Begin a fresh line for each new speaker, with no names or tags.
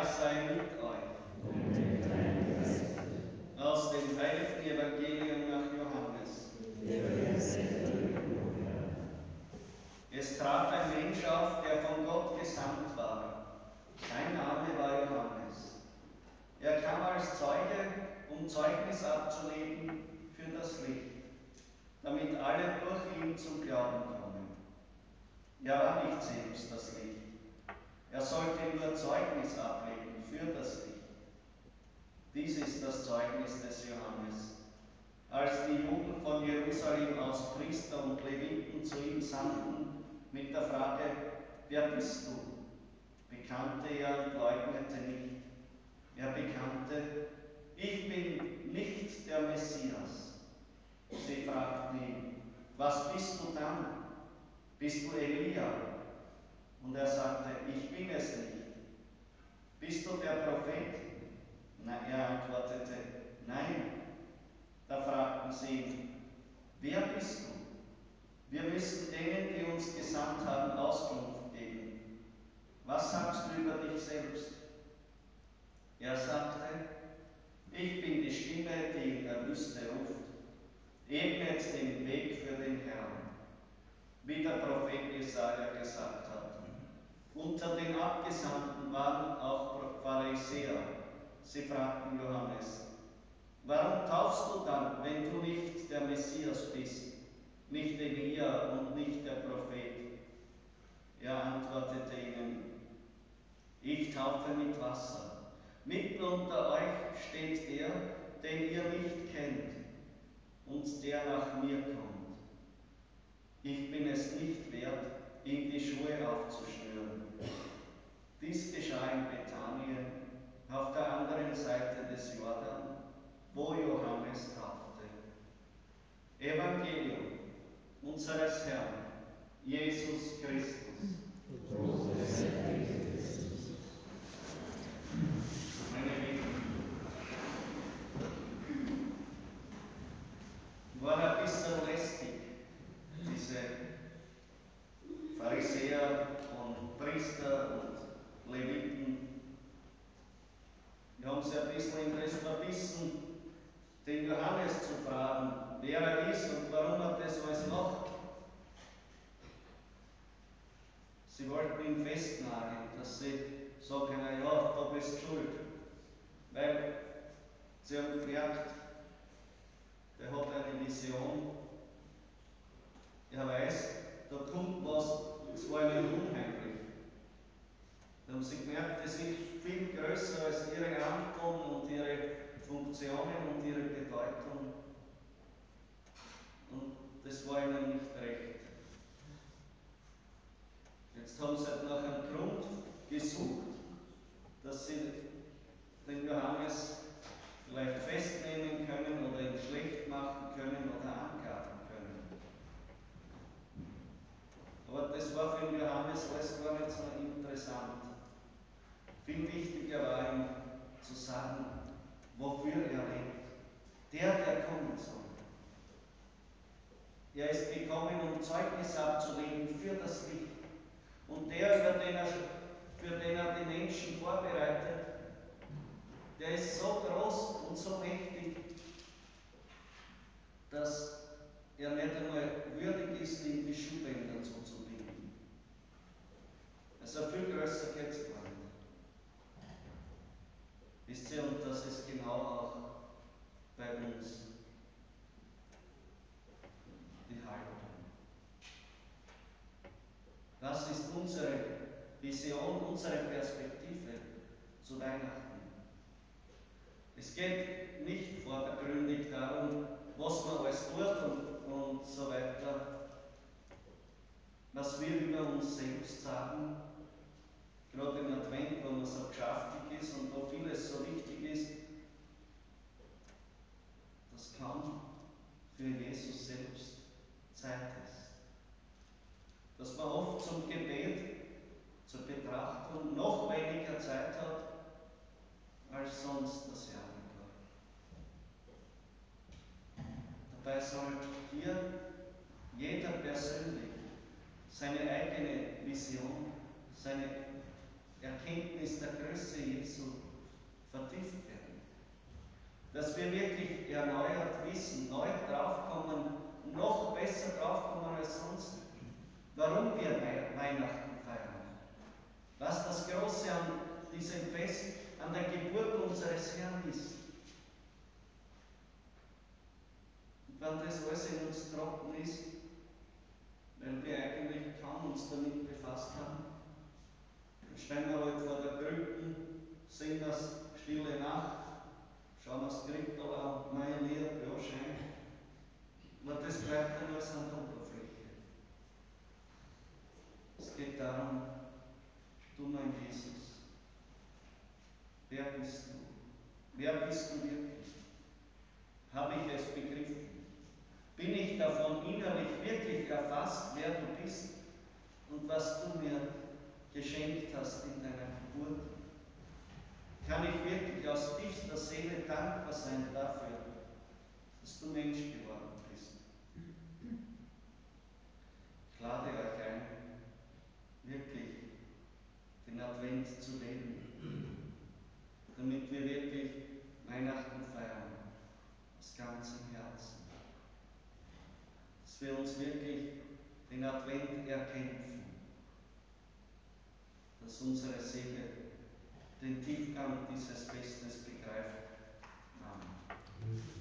Herr sei mit euch. Aus dem heiligen Evangelium nach Johannes. Es trat ein Mensch auf, der von Gott gesandt war. Sein Name war Johannes. Er kam als Zeuge, um Zeugnis abzulegen für das Licht, damit alle durch ihn zum Glauben kommen. Er war nicht selbst das Licht. Er sollte nur Zeugnis ablegen für das Licht. Dies ist das Zeugnis des Johannes. Als die Juden von Jerusalem aus Priester und Leviten zu ihm sandten mit der Frage, wer bist du? Bekannte er und leugnete nicht. Er bekannte, ich bin nicht der Messias. Sie fragten ihn, was bist du dann? Bist du Elia? Und er sagte, ich bin es nicht. Bist du der Prophet? Na, er antwortete, nein. Da fragten sie ihn, wer bist du? Wir müssen denen, die uns gesandt haben, Auskunft geben. Was sagst du über dich selbst? Er sagte, ich bin die Stimme, die in der Wüste ruft. Ebnet den Weg für den Herrn, wie der Prophet Jesaja gesagt hat. Unter den Abgesandten waren auch Pharisäer. Sie fragten Johannes, warum taufst du dann, wenn du nicht der Messias bist, nicht Elia und nicht der Prophet? Er antwortete ihnen, ich taufe mit Wasser. Mitten unter euch steht der, den ihr nicht kennt und der nach mir kommt. Ich bin es nicht wert, ihm die Schuhe aufzuschnüren. Dies geschah in Bethanien, auf der anderen Seite des Jordan, wo Johannes taufte. Evangelium unseres Herrn, Jesus Christus. Meine Lieben, war ein bisschen lästig, diese Pharisäer und Priester und Leviten. Wir haben sie ein bisschen in das verbissen, den Johannes zu fragen, wer er ist und warum er das alles macht. Sie wollten ihn festnageln, dass sie sagen, ja, du bist schuld. Weil sie haben gemerkt, der hat eine Vision, er weiß, da kommt was, es war ihnen unheimlich. Da haben sie gemerkt, das ist viel größer als ihre Amten und ihre Funktionen und ihre Bedeutung. Und das war ihnen nicht recht. Jetzt haben sie halt nach einem Grund gesucht, dass sie den Johannes vielleicht festnehmen können oder ihn schlecht machen können oder anklagen können. Aber das war für den Johannes alles gar nicht so interessant. Viel wichtiger war ihm zu sagen, wofür er lebt. Der kommen soll. Er ist gekommen, um Zeugnis abzulegen für das Licht. Und der, für den er die Menschen vorbereitet, der ist so groß und so mächtig, dass er nicht einmal würdig ist, ihm die Schuhbänder zuzubinden. Also viel größer geht es gar nicht. Wisst ihr, und das ist genau auch bei uns die Haltung. Was ist unsere Vision, unsere Perspektive zu Weihnachten? Es geht nicht vordergründig darum, was man alles tut und so weiter, was wir über uns selbst sagen, gerade im Advent, wo man so geschäftig ist und wo vieles so wichtig ist, dass kaum für Jesus selbst Zeit ist. Dass man oft zum Gebet, zur Betrachtung noch weniger Zeit hat als sonst das Jahr über. Dabei soll hier jeder persönlich seine eigene Vision, seine Erkenntnis der Größe Jesu vertieft werden. Dass wir wirklich erneuert wissen, neu draufkommen, noch besser draufkommen als sonst, warum wir Weihnachten feiern. Was das Große an diesem Fest, an der Geburt unseres Herrn ist. Und wenn das alles in uns trocken ist, weil wir eigentlich kaum uns damit befasst haben, dann stehen wir halt vor der Krippe, singen das Stille Nacht, schauen wir das Krippel an, mein Lied, ja, scheint. Aber das bleibt dann alles an der Oberfläche. Es geht darum, du mein Jesus, wer bist du? Wer bist du wirklich? Habe ich es begriffen? Bin ich davon innerlich wirklich erfasst, wer du bist und was du mir geschenkt hast in deiner Geburt? Kann ich wirklich aus tiefster Seele dankbar sein dafür, dass du Mensch geworden bist? Ich lade euch ein, wirklich den Advent zu leben, damit wir wirklich Weihnachten feiern, aus ganzem Herzen. Dass wir uns wirklich den Advent erkämpfen, dass unsere Seele den Tiefgang dieses Festes begreift. Amen.